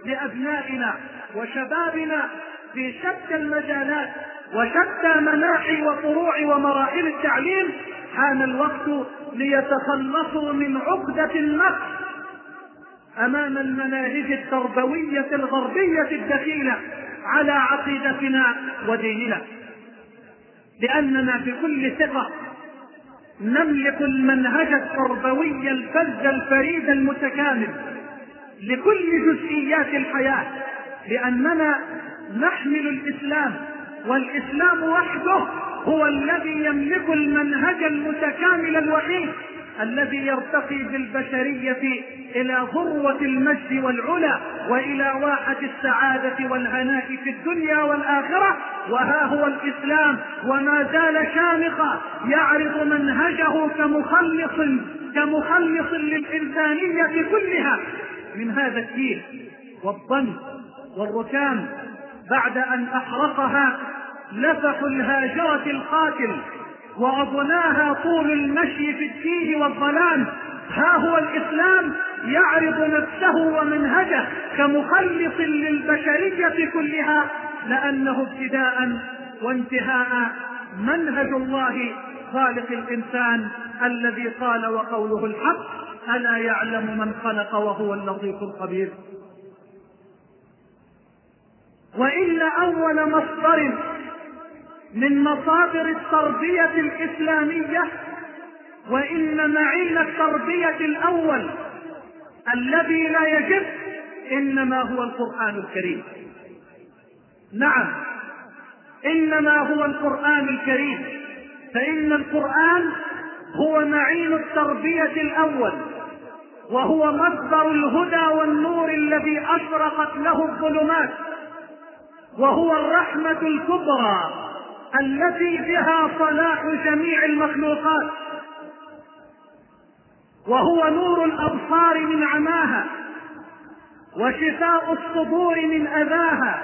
لأبنائنا وشبابنا في شتى المجالات وشتى مناحي وفروع ومراحل التعليم، حان الوقت ليتخلصوا من عقدة النقص أمام المناهج التربوية الغربية الدخيلة على عقيدتنا وديننا، لأننا بكل ثقة نملك المنهج التربوي الفذ الفريد المتكامل لكل جزئيات الحياة، لأننا نحمل الإسلام، والإسلام وحده هو الذي يملك المنهج المتكامل الوحيد الذي يرتقي بالبشرية إلى ذروة المجد والعلا وإلى واحة السعادة والهناء في الدنيا والآخرة. وها هو الإسلام وما زال شامخا يعرض منهجه كمخلص للإنسانية كلها من هذا الدين والضنك والركام بعد أن أحرقها لفح الهاجرة القاتل وأضناها طول المشي في التيه والظلام. ها هو الإسلام يعرض نفسه ومنهجه كمخلص للبشرية كلها، لأنه ابتداء وانتهاء منهج الله خالق الإنسان الذي قال وقوله الحق: ألا يعلم من خلق وهو اللطيف الخبير. وإن أول مصدر من مصادر التربية الإسلامية، وإن معين التربية الأول الذي لا يجب إنما هو القرآن الكريم. نعم، إنما هو القرآن الكريم، فإن القرآن هو معين التربية الأول، وهو مصدر الهدى والنور الذي أشرقت له الظلمات، وهو الرحمة الكبرى التي بها صلاح جميع المخلوقات، وهو نور الأبصار من عماها وشفاء الصدور من أذاها.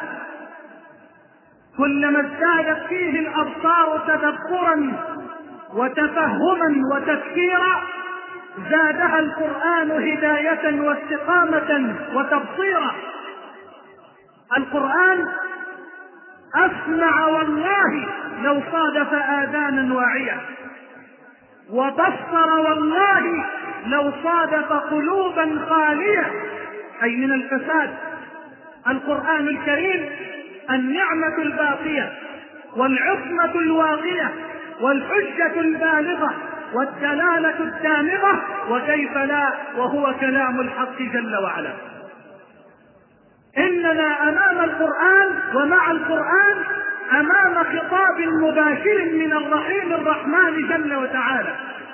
كلما ازدادت فيه الأبصار تدبرا وتفهما وتفكيرا زادها القرآن هداية واستقامة وتبصيرا. القرآن أسمع والله لو صادف آذانا واعية، وبصر والله لو صادف قلوبا خالية أي من الفساد. القرآن الكريم النعمة الباقية والعصمة الواقية والحجة البالغة والدلالة الدامغة، وكيف لا وهو كلام الحق جل وعلا. إننا أمام القرآن ومع القرآن أمام خطاب مباشر من الرحيم الرحمن جل وتعالى.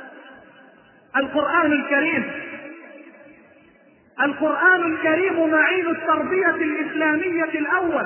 القرآن الكريم معين التربية الإسلامية الأول،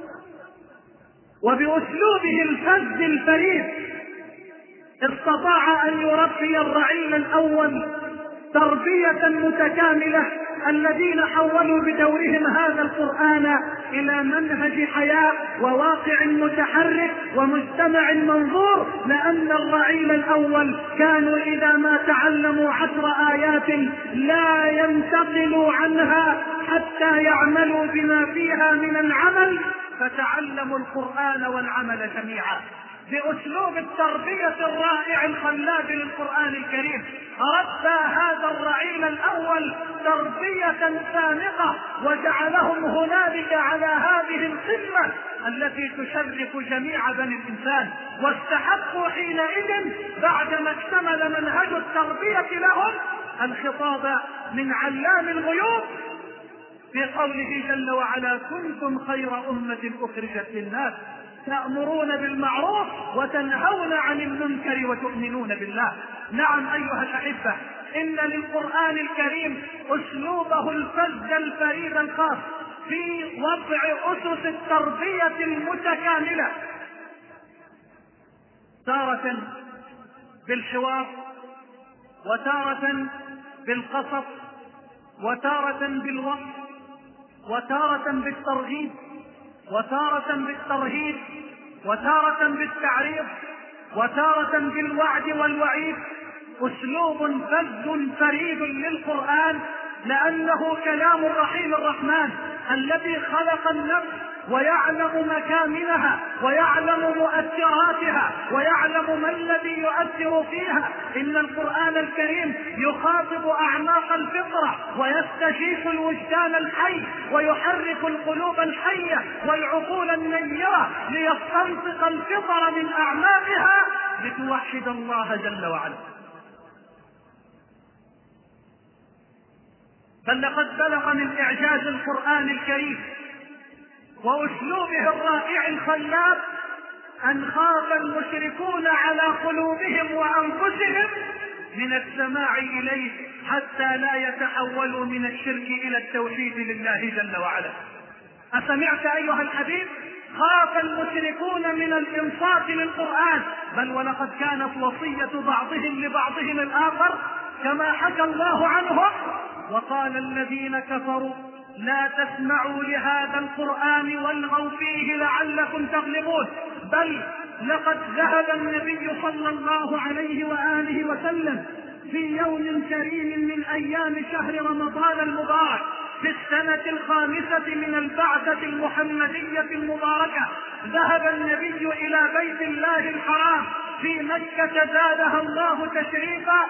وبأسلوبه الفذ الفريد استطاع أن يربي الرعيل الأول تربية متكاملة، الذين حولوا بدورهم هذا القرآن إلى منهج حياة وواقع متحرك ومجتمع منظور، لأن الرعيل الأول كانوا إذا ما تعلموا 10 آيات لا ينتقلوا عنها حتى يعملوا بما فيها من العمل، فتعلموا القرآن والعمل جميعا. بأسلوب التربية الرائع الخلاب للقرآن الكريم ربى هذا الرعيل الأول تربية سامقة، وجعلهم هنالك على هذه القمة التي تشرف جميع بني الإنسان، واستحقوا حينئذ بعدما اكتمل منهج التربية لهم الخطاب من علام الغيوب في قوله جل وعلا: كنتم خير أمة أخرجت للناس تأمرون بالمعروف وتنهون عن المنكر وتؤمنون بالله. نعم أيها الأحبة، إن للقرآن الكريم أسلوبه الفذ الفريد الخاص في وضع أسس التربية المتكاملة، تارة بالحوار، وتارة بالقصص، وتارة بالوصف، وتارة بالترغيب، وتارة بالترهيب، وتارة بالتعريض، وتارة بالوعد والوعيد. أسلوب فذ فريد للقرآن، لأنه كلام الرحيم الرحمن الذي خلق النفس ويعلم مكامنها ويعلم مؤثراتها ويعلم ما الذي يؤثر فيها. إن القرآن الكريم يخاطب أعماق الفطرة ويستشيف الوجدان الحي ويحرك القلوب الحية والعقول النيرة ليستنطق الفطر من أعماقها لتوحد الله جل وعلا. بل لقد بلغ من إعجاز القرآن الكريم وأسلوبه الرائع الخلاب أن خاف المشركون على قلوبهم وأنفسهم من السماع إليه حتى لا يتحولوا من الشرك إلى التوحيد لله جل وعلا. أسمعت أيها الحبيب؟ خاف المشركون من الإنصات للقرآن، بل ولقد كانت وصية بعضهم لبعضهم الآخر كما حكى الله عنهم: وقال الذين كفروا لا تسمعوا لهذا القرآن والغوا فيه لعلكم تغلبون. بل لقد ذهب النبي صلى الله عليه وآله وسلم في يوم كريم من أيام شهر رمضان المبارك في السنة 5 من البعثة المحمدية المباركة، ذهب النبي إلى بيت الله الحرام في مكة زادها الله تشريفا،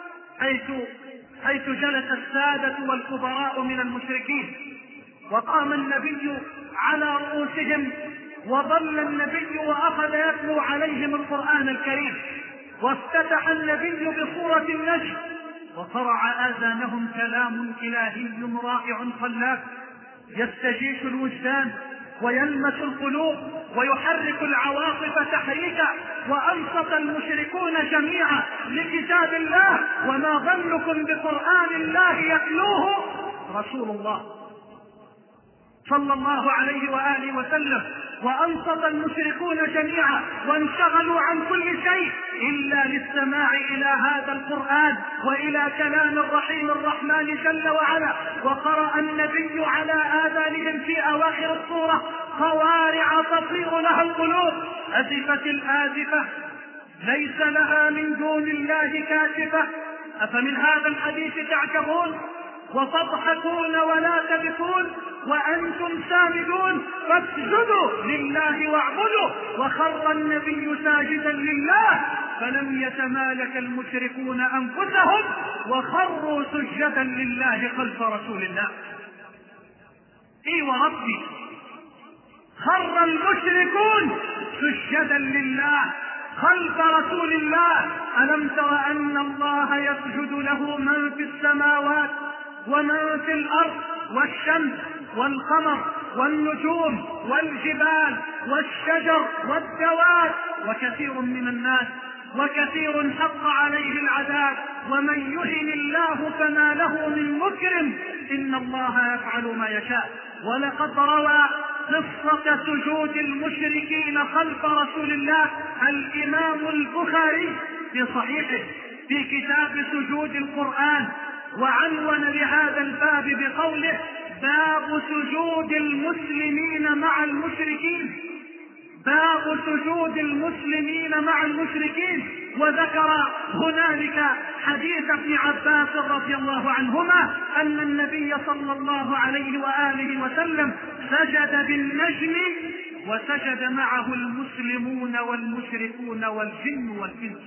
حيث جلس السادة والكبراء من المشركين، وقام النبي على رؤوسهم وظل النبي وأخذ يتلو عليهم القرآن الكريم، وافتتح النبي بسورة النجم وقرع آذانهم كلام إلهي رائع خلاف يستجيش الوجدان ويلمس القلوب ويحرك العواطف تحريكا. وأنصت المشركون جميعا لكتاب الله، وما ظنكم بقرآن الله يتلوه رسول الله صلى الله عليه وآله وسلم. وأنصت المشركون جميعا وانشغلوا عن كل شيء إلا للسماع إلى هذا القرآن وإلى كلام الرحيم الرحمن جل وعلا. وقرأ النبي على آذانهم في أواخر السورة قوارع تطير لها القلوب: أزفت الآزفة ليس لها من دون الله كاشفة، أفمن هذا الحديث تعجبون وتضحكون ولا تبكون وأنتم سامدون فاسجدوا لله واعبدوا. وخر النبي ساجدا لله فلم يتمالك المشركون أنفسهم وخروا سجدا لله خلف رسول الله. وربي خر المشركون سجدا لله خلف رسول الله. ألم تر أن الله يسجد له من في السماوات ومن في الأرض والشمس والقمر والنجوم والجبال والشجر والدواب وكثير من الناس وكثير حق عليه العذاب ومن يهن الله فما له من مكرم إن الله يفعل ما يشاء. ولقد روى قصة سجود المشركين خلف رسول الله الإمام البخاري في صحيحه في كتاب سجود القرآن، وعنون لهذا الباب بقوله: باب سجود المسلمين مع المشركين، باب سجود المسلمين مع المشركين. وذكر هنالك حديث ابن عباس رضي الله عنهما أن النبي صلى الله عليه وآله وسلم سجد بالنجم وسجد معه المسلمون والمشركون والجن والإنس.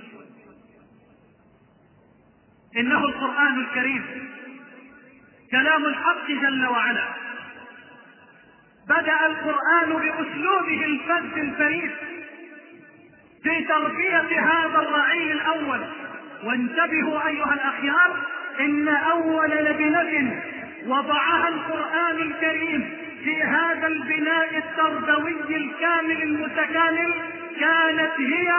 إنه القرآن الكريم كلام الحق جل وعلا. بدأ القرآن بأسلوبه الفذ الفريد في تربية هذا الرعيل الأول. وانتبهوا أيها الأخيار، إن أول لبنة وضعها القرآن الكريم في هذا البناء التربوي الكامل المتكامل كانت هي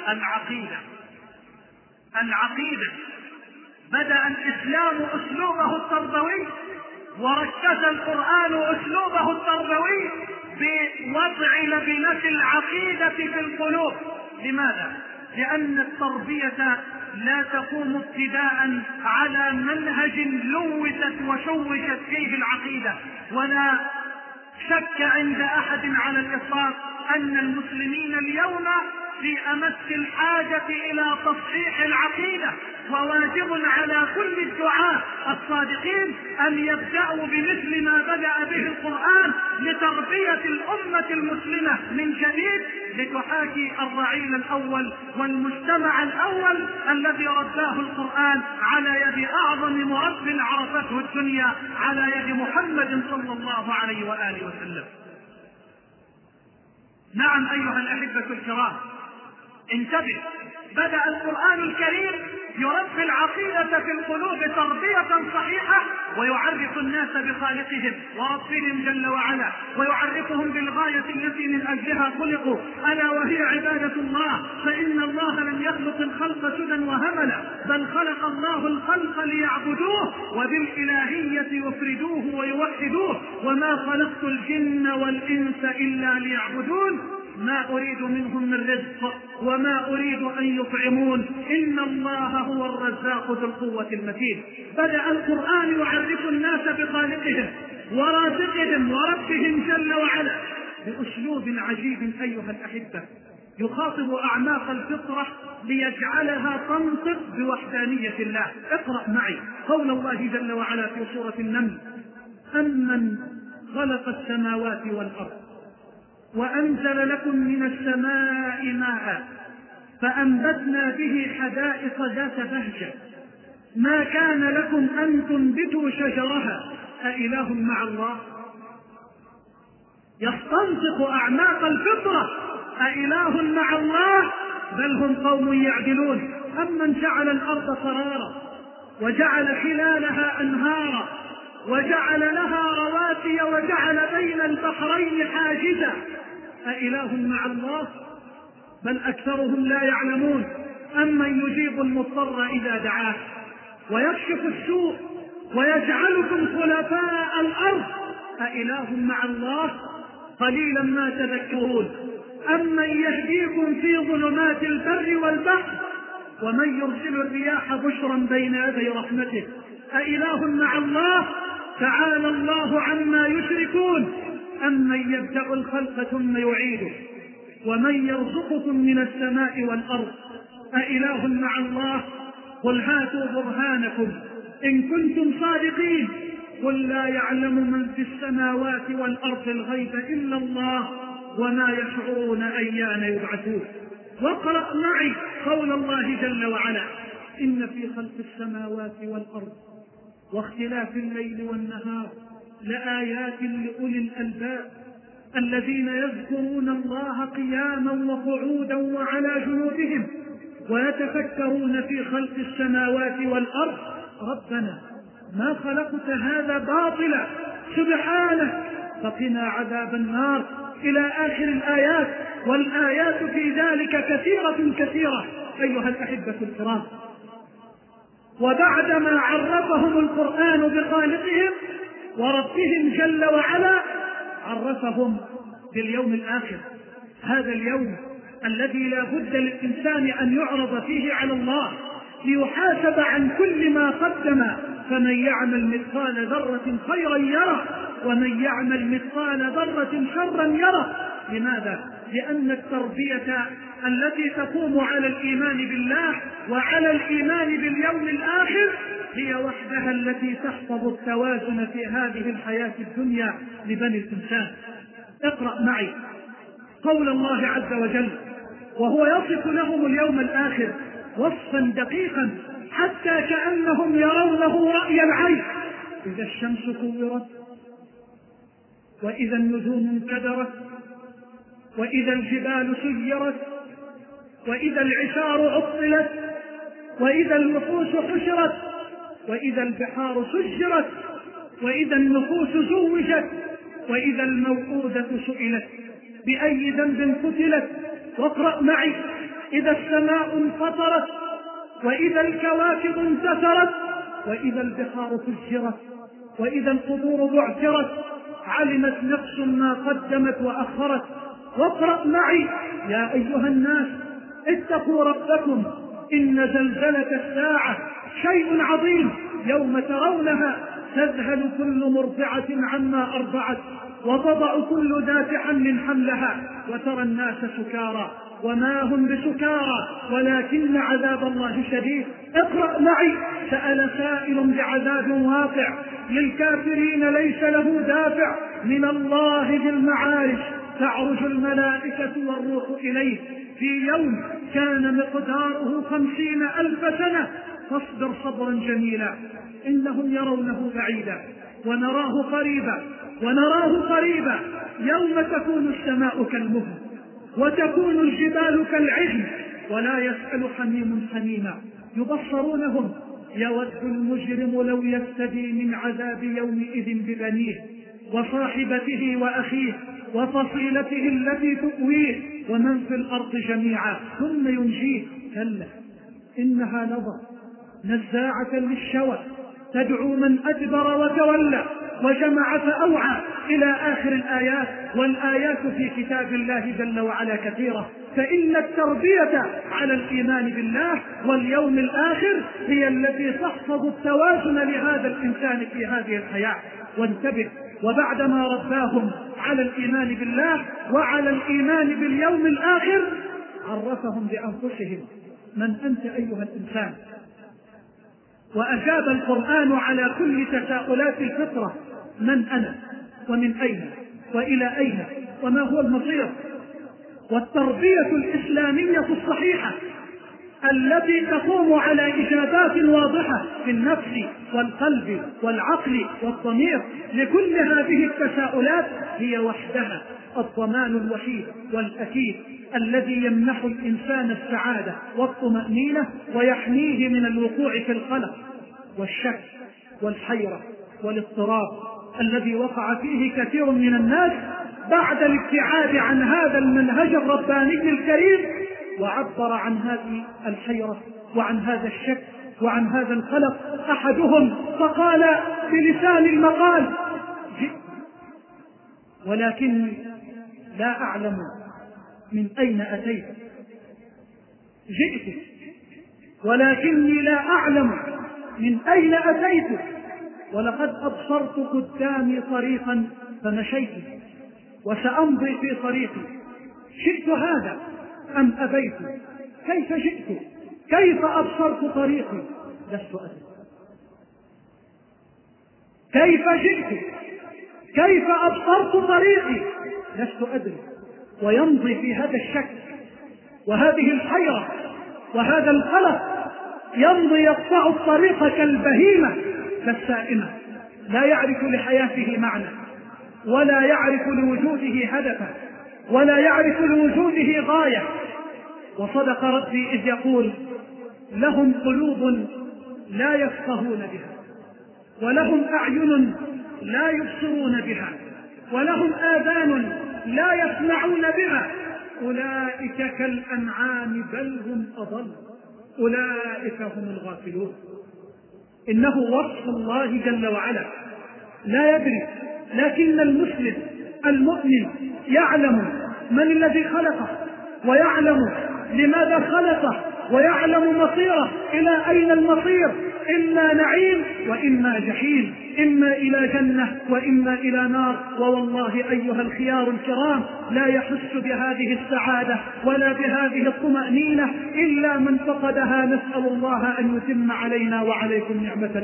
العقيدة. بدأ الإسلام أسلوبه التربوي وركز القرآن أسلوبه التربوي بوضع لبنة العقيدة في القلوب. لماذا؟ لأن التربية لا تقوم ابتداء على منهج لوثت وشوشت فيه العقيدة. ولا شك عند أحد على الإطلاق أن المسلمين اليوم في أمس الحاجة إلى تصحيح العقيدة، وواجب على كل الدعاة الصادقين أن يبدأوا بمثل ما بدأ به القرآن لتربية الأمة المسلمة من جديد، لتحاكي الرعيل الأول والمجتمع الأول الذي رباه القرآن على يد أعظم مرب عرفته الدنيا، على يد محمد صلى الله عليه وآله وسلم. نعم أيها الأحبة الكرام، انتبه، بدأ القرآن الكريم يربي العقيدة في القلوب تربية صحيحة، ويعرف الناس بخالقهم وربهم جل وعلا، ويعرفهم بالغاية التي من أجلها خلقوا، ألا وهي عبادة الله، فإن الله لم يخلق الخلق سدى وهملا، بل خلق الله الخلق ليعبدوه وبالإلهية يفردوه ويوحدوه، وما خلقت الجن والإنس إلا ليعبدون، ما أريد منهم من رزق وما أريد أن يطعمون، إن الله هو الرزاق ذو القوة المتين. بدأ القرآن يعرف الناس بخالقهم ورازقهم وربهم جل وعلا بأسلوب عجيب أيها الأحبة، يخاطب أعماق الفطرة ليجعلها تنطق بوحدانية الله. اقرأ معي قول الله جل وعلا في سورة النمل: أمن خلق السماوات والأرض وأنزل لكم من السماء ماء فأنبتنا به حدائق ذات بهجة ما كان لكم أن تنبتوا شجرها أإله مع الله. يستنطق أعماق الفطرة: أإله مع الله، بل هم قوم يعدلون. أمن جعل الأرض قرارا وجعل خلالها أنهارا وجعل لها رواسي وجعل بين البحرين حاجزا أإله مع الله، بل أكثرهم لا يعلمون. أمن يجيب المضطر إذا دعاه ويكشف السوء ويجعلكم خلفاء الأرض أإله مع الله، قليلا ما تذكرون. أمن يهديكم في ظلمات البر والبحر ومن يرسل الرياح بشرا بين يدي رحمته أإله مع الله، تعالى الله عما يشركون. أمن يبدأ الخلق ثم يعيده ومن يرزقكم من السماء والأرض أإله مع الله، قل هاتوا برهانكم إن كنتم صادقين، قل لا يعلم من في السماوات والأرض الغيب إلا الله وما يشعرون أيان يبعثون. واقرأ معي قول الله جل وعلا: إن في خلق السماوات والأرض واختلاف الليل والنهار لآيات لأولي الألباب الذين يذكرون الله قياما وقعودا وعلى جنوبهم ويتفكرون في خلق السماوات والأرض ربنا ما خلقت هذا باطلا سبحانه فقنا عذاب النار، إلى آخر الآيات. والآيات في ذلك كثيرة كثيرة أيها الأحبة الكرام. وبعدما عرفهم القرآن بخالقهم وربهم جل وعلا عرفهم باليوم الآخر، هذا اليوم الذي لا بد للإنسان أن يعرض فيه على الله ليحاسب عن كل ما قدم، فمن يعمل مثقال ذرة خيرا يره ومن يعمل مثقال ذرة شرا يره. لماذا؟ لأن التربية التي تقوم على الإيمان بالله وعلى الإيمان باليوم الآخر هي وحدها التي تحفظ التوازن في هذه الحياة الدنيا لبني الإنسان. اقرأ معي قول الله عز وجل وهو يصف لهم اليوم الآخر وصفا دقيقا حتى كأنهم يرونه رأي العين: إذا الشمس كورت وإذا النجوم انكدرت وإذا الجبال سيرت وإذا العشار عطلت وإذا الوحوش حشرت وإذا البحار سجرت وإذا النفوس زوجت وإذا الموءودة سئلت بأي ذنب قتلت. واقرأ معي: إذا السماء انفطرت وإذا الكواكب انتثرت وإذا البحار فجرت وإذا القبور بعثرت علمت نفس ما قدمت وأخرت. واقرأ معي: يا أيها الناس اتقوا ربكم إن زلزلة الساعة شيء عظيم يوم ترونها تذهل كل مرضعة عما أرضعت وتضع كل ذات حمل حملها وترى الناس سكارى وما هم بسكارى ولكن عذاب الله شديد. اقرأ معي: سأل سائل بعذاب واقع للكافرين ليس له دافع من الله ذي المعارج تعرج الملائكة والروح إليه في يوم كان مقداره 50,000 سنة فاصبر صبرا جميلا إنهم يرونه بعيدا ونراه قريبا يوم تكون السماء كالمهل وتكون الجبال كالعهن ولا يسأل حميم حميما يبصرونهم يود المجرم لو يفتدي من عذاب يومئذ ببنيه وصاحبته وأخيه وفصيلته التي تؤويه ومن في الأرض جميعا ثم ينجيه. كلا إنها لظى نزاعة للشوى تدعو من أدبر وتولى وجمع فأوعى إلى آخر الآيات. والآيات في كتاب الله جل وعلا كثيرة، فإن التربية على الإيمان بالله واليوم الآخر هي التي تحفظ التوازن لهذا الإنسان في هذه الحياة. وانتبه، وبعدما رباهم على الإيمان بالله وعلى الإيمان باليوم الآخر عرفهم بأنفسهم: من أنت أيها الإنسان؟ وأجاب القرآن على كل تساؤلات الفطرة: من أنا ومن أين وإلى أين وما هو المصير. والتربية الإسلامية الصحيحة التي تقوم على إجابات واضحة في النفس والقلب والعقل والضمير لكل هذه التساؤلات هي وحدها الضمان الوحيد والأكيد الذي يمنح الإنسان السعادة والطمأنينة ويحميه من الوقوع في القلق والشك والحيرة والاضطراب الذي وقع فيه كثير من الناس بعد الابتعاد عن هذا المنهج الرباني الكريم. وعبر عن هذه الحيرة وعن هذا الشك وعن هذا القلق أحدهم فقال بلسان المقال: جئت ولكني لا أعلم من أين أتيت. جئت ولكني لا أعلم من أين أتيت، ولقد أبصرت قدامي طريقا فمشيت وسأمضي في طريقي. شئت هذا أم أبيت؟ كيف جئت؟ كيف أبصرت طريقي؟ لست أدري. كيف جئت؟ كيف أبصرت طريقي؟ لست أدري. ويمضي في هذا الشك وهذه الحيرة وهذا القلق، يمضي يقطع الطريق كالبهيمة كالسائمة، لا يعرف لحياته معنى ولا يعرف لوجوده هدفا ولا يعرف لوجوده غاية. وصدق ربي إذ يقول: لهم قلوب لا يفقهون بها ولهم أعين لا يبصرون بها ولهم آذان لا يسمعون بها أولئك كالأنعام بل هم أضل أولئك هم الغافلون. إنه وصف الله جل وعلا لا يدري، لكن المسلم المؤمن يعلم من الذي خلقه ويعلم لماذا خلقه ويعلم مصيره إلى أين المصير، إما نعيم وإما جحيم، إما إلى جنة وإما إلى نار. ووالله أيها الخيار الكرام لا يحس بهذه السعادة ولا بهذه الطمأنينة إلا من فقدها. نسأل الله أن يتم علينا وعليكم نعمة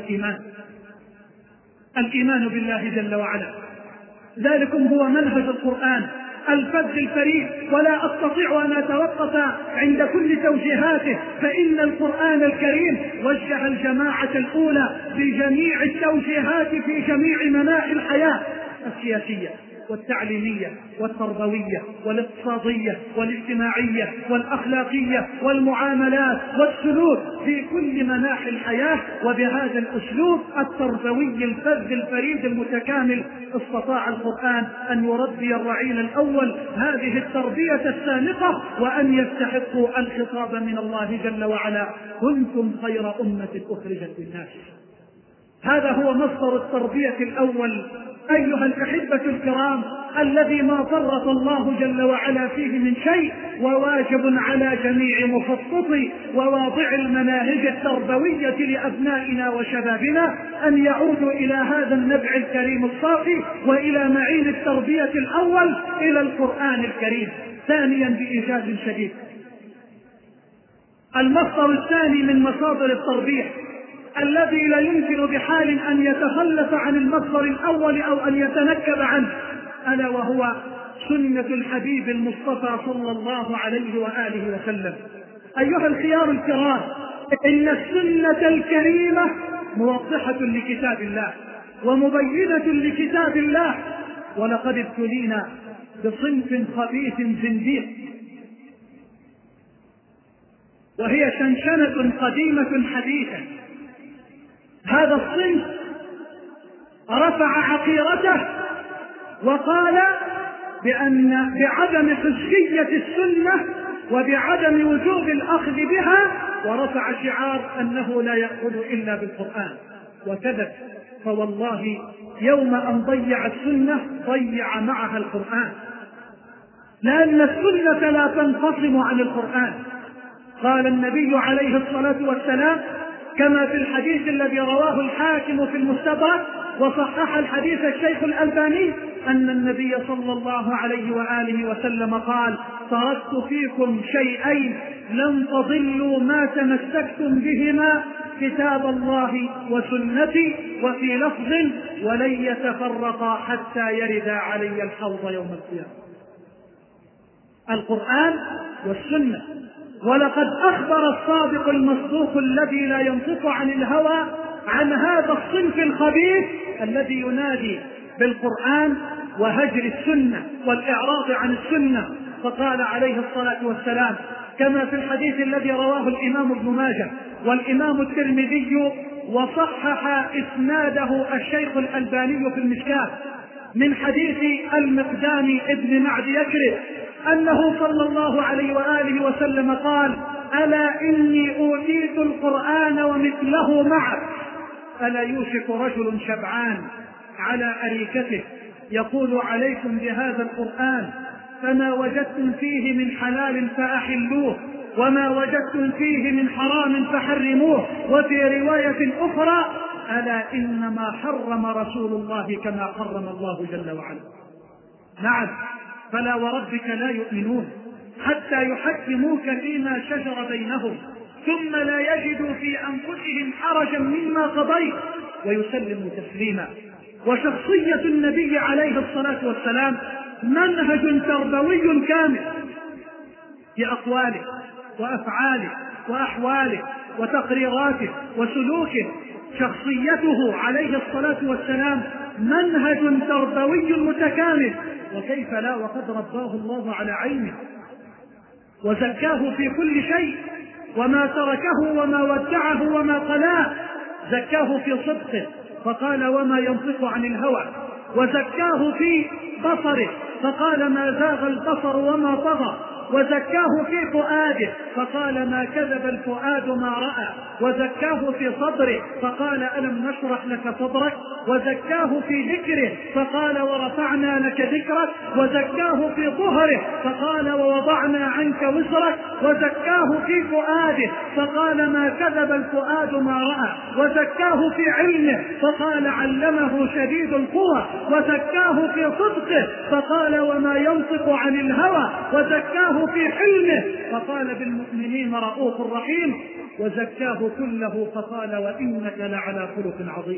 الإيمان بالله جل وعلا. ذلكم هو منهج القرآن الفذ الفريد، ولا أستطيع أن أتوقف عند كل توجيهاته، فإن القرآن الكريم وجه الجماعة الأولى بجميع التوجيهات في جميع مناحي الحياة السياسية والتعليمية والتربوية والاقتصادية والاجتماعية والأخلاقية والمعاملات والسلوك في كل مناحي الحياة. وبهذا الأسلوب التربوي الفذ الفريد المتكامل استطاع القرآن أن يربي الرعيل الأول هذه التربية السامقة وأن يستحقوا الخطاب من الله جل وعلا: كنتم خير أمة أخرجت للناس. هذا هو مصدر التربية الأول أيها الأحبة الكرام، الذي ما فرط الله جل وعلا فيه من شيء، وواجب على جميع مخططي وواضع المناهج التربوية لأبنائنا وشبابنا أن يعودوا إلى هذا النبع الكريم الصافي وإلى معين التربية الأول إلى القرآن الكريم. ثانيا بإيجاز شديد، المصدر الثاني من مصادر التربية الذي لا يمكن بحال أن يتخلف عن المصدر الأول أو أن يتنكب عنه، ألا وهو سنة الحبيب المصطفى صلى الله عليه وآله وسلم. أيها الخيار الكرام، إن السنة الكريمة موضحة لكتاب الله ومبينة لكتاب الله، ولقد ابتلينا بصنف خبيث زنديق، وهي شنشنة قديمة حديثة. هذا الصنف رفع عقيرته وقال بأن بعدم حجية السنة وبعدم وجوب الأخذ بها، ورفع شعار أنه لا يأخذ إلا بالقرآن، وكذب. فوالله يوم أن ضيع السنة ضيع معها القرآن، لأن السنة لا تنفصم عن القرآن. قال النبي عليه الصلاة والسلام كما في الحديث الذي رواه الحاكم في المستدرك وصحح الحديث الشيخ الألباني أن النبي صلى الله عليه وآله وسلم قال: تركت فيكم شيئين لن تضلوا ما تمسكتم بهما، كتاب الله وسنتي، وفي لفظ: ولن يتفرقا حتى يرد علي الحوض يوم القيامة. القرآن والسنة. ولقد أخبر الصادق المصدوق الذي لا ينطق عن الهوى عن هذا الصنف الخبيث الذي ينادي بالقرآن وهجر السنة والإعراض عن السنة. فقال عليه الصلاة والسلام كما في الحديث الذي رواه الإمام ابن ماجه والإمام الترمذي وصحح إسناده الشيخ الألباني في المشكاة من حديث المقدام ابن معد يكرب أنه صلى الله عليه وآله وسلم قال: ألا إني أوتيت القرآن ومثله معه. ألا يوشك رجل شبعان على أريكته يقول: عليكم بهذا القرآن، فما وجدتم فيه من حلال فأحلوه، وما وجدتم فيه من حرام فحرموه. وفي رواية أخرى: ألا إنما حرم رسول الله كما حرم الله جل وعلا. نعم، فلا وربك لا يؤمنون حتى يحكموك فيما شجر بينهم ثم لا يجدوا في أنفسهم حرجا مما قضيت ويسلموا تسليما. وشخصية النبي عليه الصلاة والسلام منهج تربوي كامل في أقواله وأفعاله وأحواله وتقريراته وسلوكه. شخصيته عليه الصلاة والسلام منهج تربوي متكامل، وكيف لا وقد رباه الله على عينه وزكاه في كل شيء، وما تركه وما ودعه وما قلاه. زكاه في صدقه فقال: وما ينطق عن الهوى. وزكاه في بصره فقال: ما زاغ البصر وما طغى. وزكاه في فؤاده فقال: ما كذب الفؤاد ما رأى. وزكاه في صدره فقال: ألم نشرح لك صدرك. وزكاه في ذكره فقال: ورفعنا لك ذكرك. وزكاه في ظهره فقال: ووضعنا عنك وزرك. وزكاه في فؤاده فقال: ما كذب الفؤاد ما رأى. وزكاه في علمه فقال: علمه شديد القوى. وزكاه في صدقه فقال: وما ينطق عن الهوى. وزكاه في حلمه فقال: بالمؤمنين رؤوف رحيم. وزكاه كله فقال: وإنك لعلى خلق عظيم.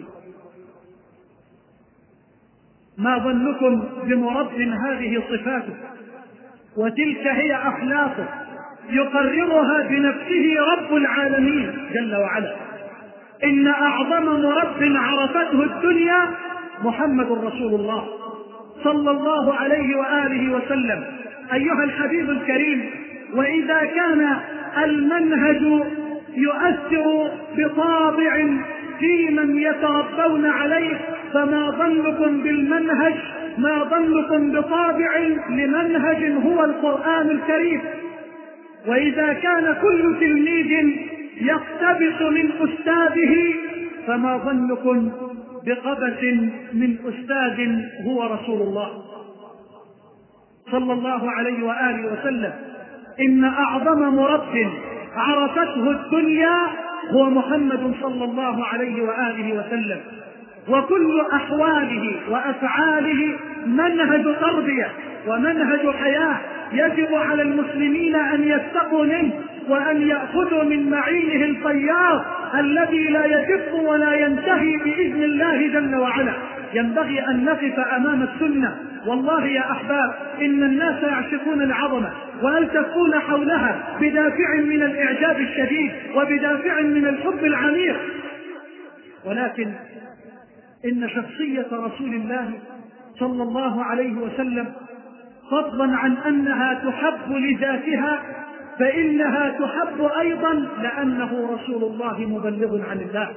ما ظنكم بمرب هذه صفاته وتلك هي أخلاقه يقررها بنفسه رب العالمين جل وعلا. إن أعظم مرب عرفته الدنيا محمد رسول الله صلى الله عليه وآله وسلم. أيها الحبيب الكريم، وإذا كان المنهج يؤثر بطابع في من يتربون عليه، فما ظنكم بالمنهج، ما ظنكم بطابع لمنهج هو القرآن الكريم. وإذا كان كل تلميذ يقتبس من أستاذه، فما ظنكم بقبس من أستاذ هو رسول الله صلى الله عليه وآله وسلم. إن أعظم مرب عرفته الدنيا هو محمد صلى الله عليه وآله وسلم، وكل أحواله وأفعاله منهج تربية ومنهج حياة يجب على المسلمين أن يتقوا منه وأن يأخذوا من معينه الفياض الذي لا يجف ولا ينتهي بإذن الله جل وعلا. ينبغي أن نقف أمام السنة. والله يا أحباب إن الناس يعشقون العظمة ويلتفون حولها بدافع من الإعجاب الشديد وبدافع من الحب العميق، ولكن إن شخصية رسول الله صلى الله عليه وسلم فضلا عن أنها تحب لذاتها فإنها تحب أيضا لأنه رسول الله مبلغ عن الله،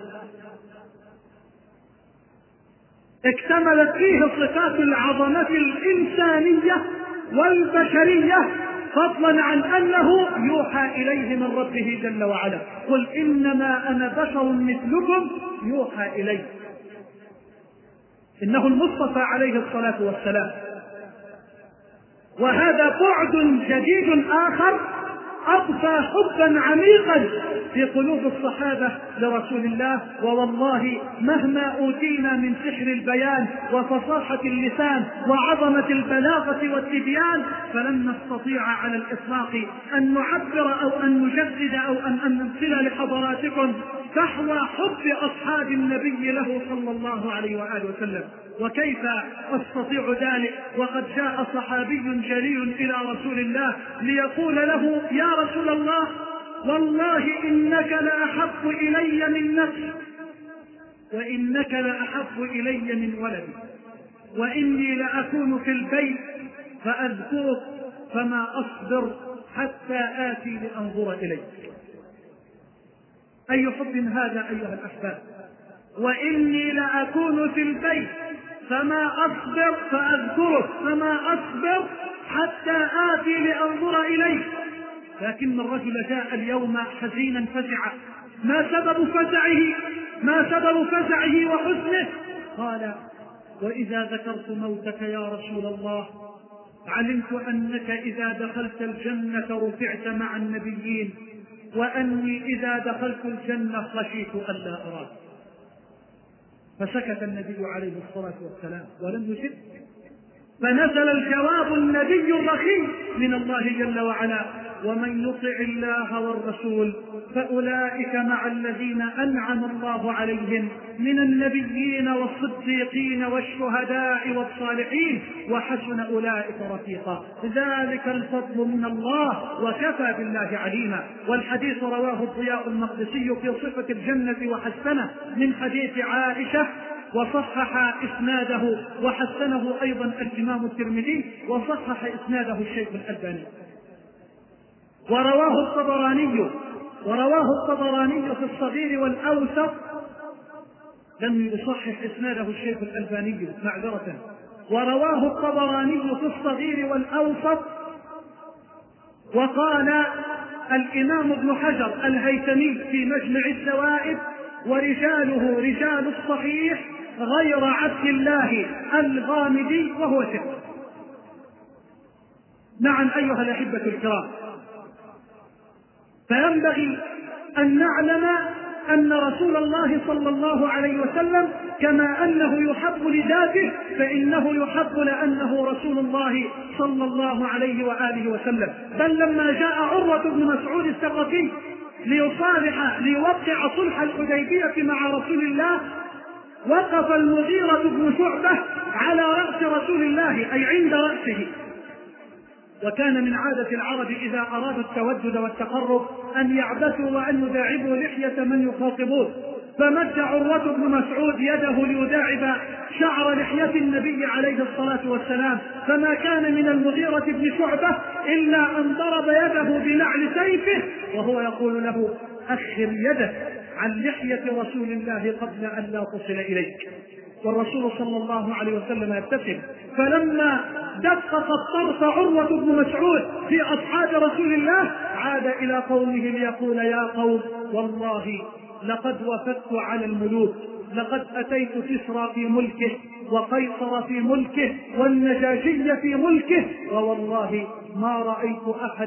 اكتملت فيه صفات العظمة الإنسانية والبشرية فضلا عن أنه يوحى إليه من ربه جل وعلا. قل إنما أنا بشر مثلكم يوحى إليه. إنه المصطفى عليه الصلاة والسلام. وهذا بعد جديد آخر أضفى حبا عميقا في قلوب الصحابة لرسول الله. ووالله مهما أوتينا من سحر البيان وفصاحة اللسان وعظمة البلاغة والتبيان فلن نستطيع على الإطلاق أن نعبر أو أن نجدد أو أن نمثل لحضراتكم فحوى حب أصحاب النبي له صلى الله عليه وآله وسلم. وكيف أستطيع ذلك وقد جاء صحابي جليل إلى رسول الله ليقول له يا رسول الله والله إنك لأحب إلي من نفسي وإنك لأحب إلي من ولدي وإني لأكون في البيت فأذكرك فما أصبر حتى آتي لأنظر إليك. أي حب هذا أيها الأحباب. وإني لأكون في البيت فما أصبر فأذكرك فما أصبر حتى آتي لأنظر إليك. لكن الرجل جاء اليوم حزينا فزعا. ما سبب فزعه وحزنه؟ قال وإذا ذكرت موتك يا رسول الله علمت أنك إذا دخلت الجنة رفعت مع النبيين وأني إذا دخلت الجنة خشيت ألا أراك. فسكت النبي عليه الصلاة والسلام ولم يجب. فنزل الجواب النبي الرخيم من الله جل وعلا ومن يطع الله والرسول فأولئك مع الذين أنعم الله عليهم من النبيين والصديقين والشهداء والصالحين وحسن أولئك رفيقا ذلك الفضل من الله وكفى بالله عليما. والحديث رواه الضياء المقدسي في صفة الجنة وحسنه من حديث عائشة وصحح إسناده وحسنه أيضا الإمام الترمذي وصحح إسناده الشيخ الألباني. ورواه الطبراني في الصغير والأوسط لم يصحح إسناده الشيخ الألباني معذرة. ورواه الطبراني في الصغير والأوسط. وقال الإمام ابن حجر الهيثمي في مجمع الزوائد ورجاله رجال الصحيح غير عبد الله الغامدي وهو ثقة. نعم أيها الأحبة الكرام. فينبغي أن نعلم أن رسول الله صلى الله عليه وسلم كما أنه يحب لذاته فإنه يحب لأنه رسول الله صلى الله عليه وآله وسلم. بل لما جاء عروة بن مسعود الثقفي ليوقع صلح الحديبية مع رسول الله وقف المغيرة بن شعبة على رأس رسول الله أي عند رأسه. وكان من عادة العرب إذا أرادوا التودد والتقرب أن يعبثوا وأن يداعبوا لحية من يخاطبون. فمد عروة بن مسعود يده ليداعب شعر لحية النبي عليه الصلاة والسلام فما كان من المغيرة بن شعبة إلا أن ضرب يده بنعل سيفه وهو يقول له أخر يدك عن لحية رسول الله قبل أن لا تصل إليك. والرسول صلى الله عليه وسلم يبتسم. فلما دقق الطرف عروة بن مسعود في أصحاب رسول الله عاد إلى قومه ليقول يا قوم والله لقد وفدت على الملوك لقد أتيت كسرى في ملكه وقيصر في ملكه والنجاشي في ملكه، ووالله ما رأيت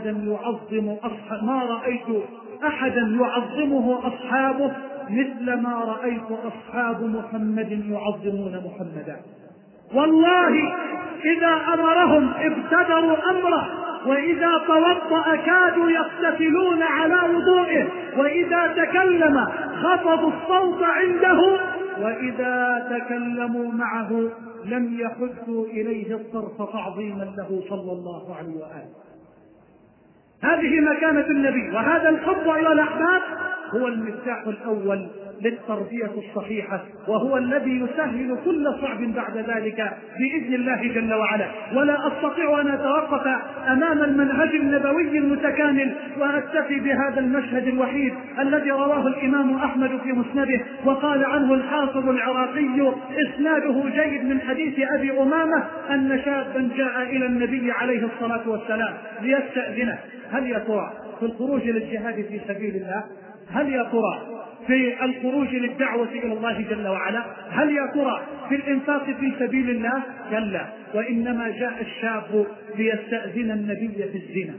أحدا يعظمه أصحابه مثل ما رأيت أصحاب محمد يعظمون محمدا. والله إذا أمرهم ابتدروا أمره، وإذا توضأ كادوا يقتتلون على وضوئه، وإذا تكلم خفضوا الصوت عنده، وإذا تكلموا معه لم يحدوا إليه الطرف تعظيما له صلى الله عليه وآله. هذه مكانة النبي، وهذا الحب أيها الأحباب هو المفتاح الأول للتربية الصحيحة، وهو الذي يسهل كل صعب بعد ذلك بإذن الله جل وعلا. ولا أستطيع أن أتوقف أمام المنهج النبوي المتكامل وأكتفي بهذا المشهد الوحيد الذي رواه الإمام أحمد في مسنده، وقال عنه الحافظ العراقي إسناده جيد من حديث أبي أمامة أن شابا جاء إلى النبي عليه الصلاة والسلام ليستأذنه. هل يا ترى في الخروج للجهاد في سبيل الله؟ هل يا ترى في الخروج للدعوة إلى الله جل وعلا؟ هل يا ترى في الإنفاق في سبيل الله؟ كلا، وإنما جاء الشاب ليستأذن النبي في الزنا.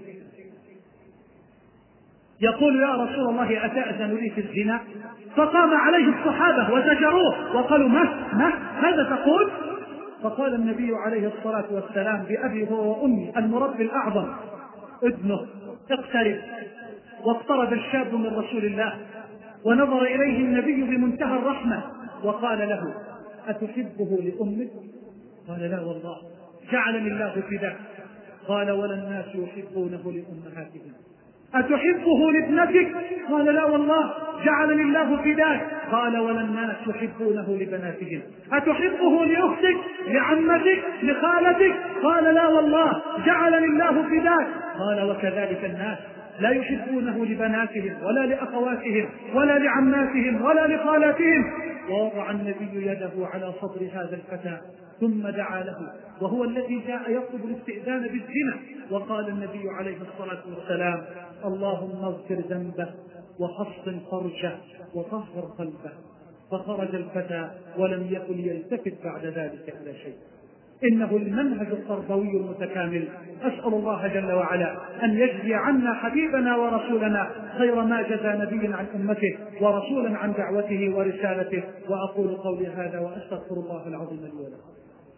يقول يا رسول الله أتأذن لي في الزنا؟ فقام عليه الصحابة وزجروه وقالوا ماذا تقول؟ فقال النبي عليه الصلاة والسلام بأبي هو وأمي المربي الأعظم ادنه اقترب. واقترب الشاب من رسول الله ونظر إليه النبي بمنتهى الرحمة وقال له أتحبه لأمك؟ قال لا والله، جعلني الله فداك. قال ولا الناس يحبونه لأمهاتهم. أتحبه لابنتك؟ قال لا والله، جعلني الله فداك. قال ولا الناس يحبونه لبناتهم. أتحبه لأختك، لعمتك، لخالتك؟ قال لا والله، جعلني الله فداك. قال وكذلك الناس لا يحبونه لبناتهم ولا لأخواتهم ولا لعماتهم ولا لخالاتهم. ووضع النبي يده على صدر هذا الفتى ثم دعا له، وهو الذي جاء يطلب الاستئذان بالزنا. وقال النبي عليه الصلاة والسلام اللهم اغفر ذنبه وحصن فرجه وطهر قلبه. فخرج الفتى ولم يكن يلتفت بعد ذلك إلى شيء. إنه المنهج التربوي المتكامل. أسأل الله جل وعلا أن يجزي عنا حبيبنا ورسولنا خير ما جزى نبيا عن أمته ورسولا عن دعوته ورسالته. وأقول قولي هذا وأستغفر الله العظيم لي ولكم.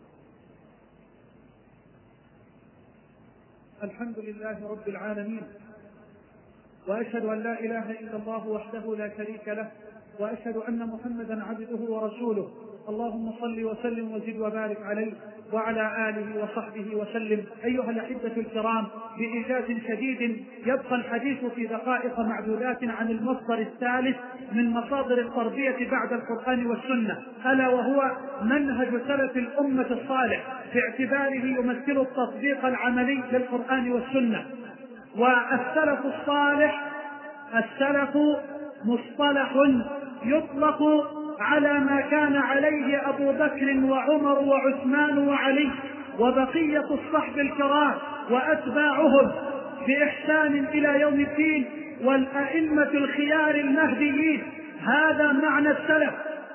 الحمد لله رب العالمين، وأشهد أن لا إله إلا الله وحده لا شريك له، وأشهد أن محمدا عبده ورسوله. اللهم صل وسلم وزد وبارك عليه وعلى آله وصحبه وسلم. أيها الأحبة الكرام، بإيجاز شديد يبقى الحديث في دقائق معدودات عن المصدر الثالث من مصادر التربية بعد القرآن والسنة، ألا وهو منهج سلف الأمة الصالح، باعتباره يمثل التطبيق العملي للقرآن والسنة. والسلف الصالح، السلف مصطلح يطلق على ما كان عليه أبو بكر وعمر وعثمان وعلي وبقية الصحب الكرام وأتباعهم بإحسان إلى يوم الدين، والأئمة الخيار المهديين. هذا معنى السلف.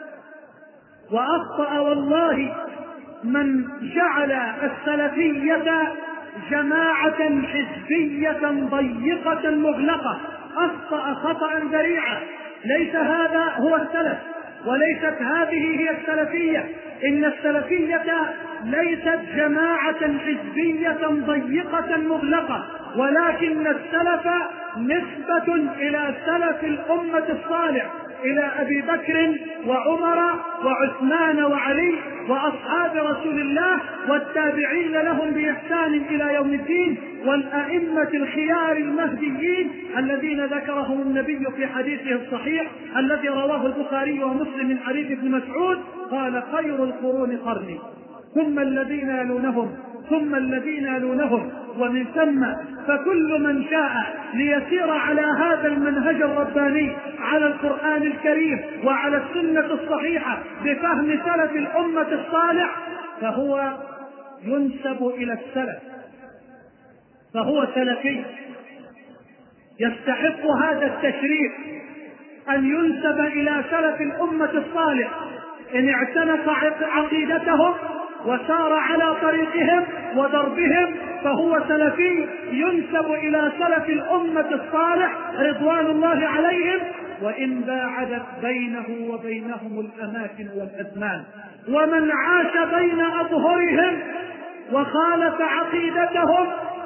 وأخطأ والله من جعل السلفية جماعة حزبية ضيقة مغلقة. أخطأ خطأ ذريعا. ليس هذا هو السلف، وليست هذه هي السلفية. إن السلفية ليست جماعة حزبية ضيقة مغلقة، ولكن السلف نسبة إلى سلف الأمة الصالح، إلى أبي بكر وعمر وعثمان وعلي وأصحاب رسول الله والتابعين لهم بإحسان إلى يوم الدين، والأئمة الخيار المهديين الذين ذكرهم النبي في حديثه الصحيح الذي رواه البخاري ومسلم من حديث ابن مسعود قال خير القرون قرني ثم الذين يلونهم ثم الذين يلونهم ومن ثم فكل من شاء ليسير على هذا المنهج الرباني، على القرآن الكريم وعلى السنة الصحيحة بفهم سلف الأمة الصالح، فهو ينسب إلى السلف، فهو سلفي. يستحق هذا التشريف أن ينسب إلى سلف الأمة الصالح إن اعتنق عقيدتهم وسار على طريقهم ودربهم فهو سلفي ينسب إلى سلف الأمة الصالح رضوان الله عليهم، وإن باعدت بينه وبينهم الأماكن والأزمان. ومن عاش بين أظهرهم وخالف عقيدتهم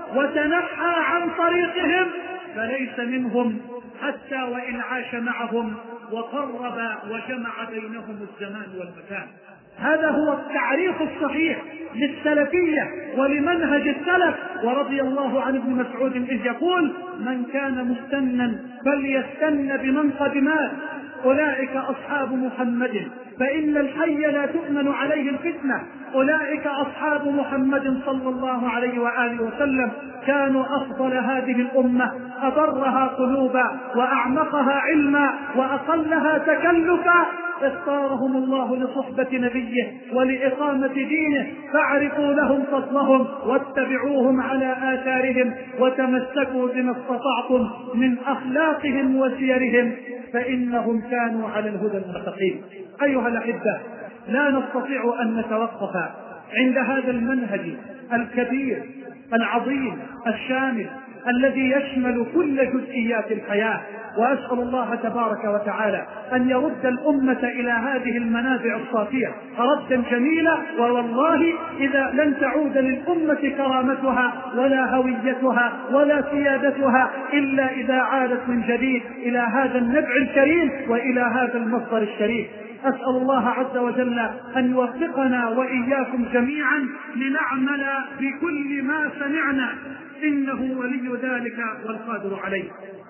وتنحى عن طريقهم فليس منهم، حتى وإن عاش معهم وقرب وجمع بينهم الزمان والمكان. هذا هو التعريف الصحيح للسلفية ولمنهج السلف. ورضي الله عن ابن مسعود إذ يقول: من كان مستنا فليستن بمن قد مات، أولئك أصحاب محمد فإن الحي لا تؤمن عليه الفتنة، أولئك أصحاب محمد صلى الله عليه وآله وسلم، كانوا أفضل هذه الأمة، أبرها قلوبا وأعمقها علما وأقلها تكلفا، اختارهم الله لصحبة نبيه ولإقامة دينه، فاعرفوا لهم فضلهم واتبعوهم على آثارهم وتمسكوا بما استطعتم من أخلاقهم وسيرهم فإنهم كانوا على الهدى المستقيم. أيها الأحبة، لا نستطيع أن نتوقف عند هذا المنهج الكبير العظيم الشامل الذي يشمل كل جزئيات الحياة، وأسأل الله تبارك وتعالى أن يرد الأمة إلى هذه المنابع الصافية ردا جميلا. والله إذا لن تعود للأمة كرامتها ولا هويتها ولا سيادتها إلا إذا عادت من جديد إلى هذا النبع الكريم وإلى هذا المصدر الشريف. أسأل الله عز وجل أن يوفقنا وإياكم جميعا لنعمل بكل ما سمعنا، إنه ولي ذلك والقادر عليه.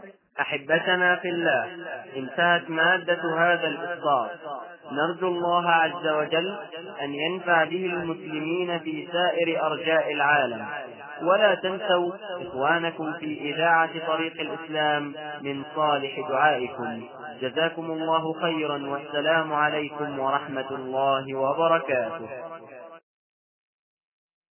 أحبتنا في الله، انتهت مادة هذا الإصدار. نرجو الله عز وجل أن ينفع به المسلمين في سائر أرجاء العالم. ولا تنسوا إخوانكم في إذاعة طريق الإسلام من صالح دعائكم. جزاكم الله خيرا، والسلام عليكم ورحمة الله وبركاته.